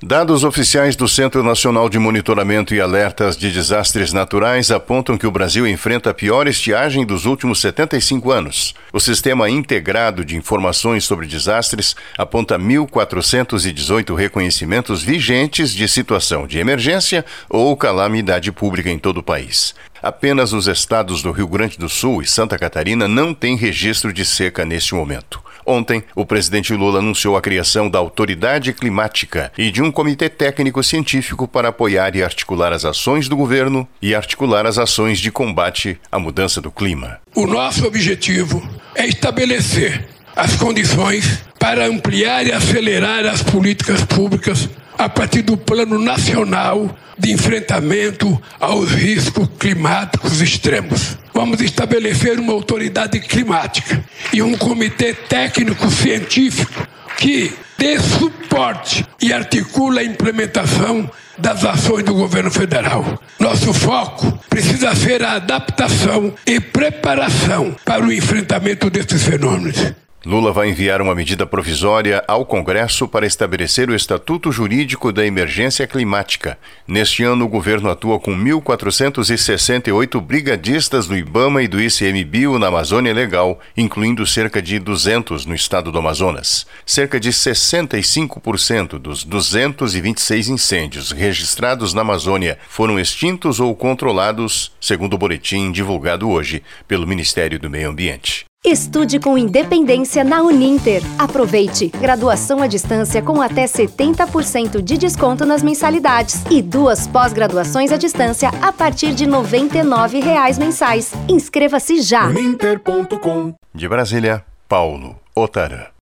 Dados oficiais do Centro Nacional de Monitoramento e Alertas de Desastres Naturais apontam que o Brasil enfrenta a pior estiagem dos últimos 75 anos. O Sistema Integrado de Informações sobre Desastres aponta 1.418 reconhecimentos vigentes de situação de emergência ou calamidade pública em todo o país. Apenas os estados do Rio Grande do Sul e Santa Catarina não têm registro de seca neste momento. Ontem, o presidente Lula anunciou a criação da Autoridade Climática e de um comitê técnico-científico para apoiar e articular as ações do governo e articular as ações de combate à mudança do clima. O nosso objetivo é estabelecer as condições para ampliar e acelerar as políticas públicas a partir do Plano Nacional de Enfrentamento aos Riscos Climáticos Extremos. Vamos estabelecer uma autoridade climática e um comitê técnico-científico que dê suporte e articula a implementação das ações do governo federal. Nosso foco precisa ser a adaptação e preparação para o enfrentamento desses fenômenos. Lula vai enviar uma medida provisória ao Congresso para estabelecer o Estatuto Jurídico da Emergência Climática. Neste ano, o governo atua com 1.468 brigadistas do IBAMA e do ICMBio na Amazônia Legal, incluindo cerca de 200 no estado do Amazonas. Cerca de 65% dos 226 incêndios registrados na Amazônia foram extintos ou controlados, segundo o boletim divulgado hoje pelo Ministério do Meio Ambiente. Estude com independência na Uninter. Aproveite! Graduação à distância com até 70% de desconto nas mensalidades e 2 pós-graduações à distância a partir de R$ 99,00 mensais. Inscreva-se já! Uninter.com. De Brasília, Paulo Otarã.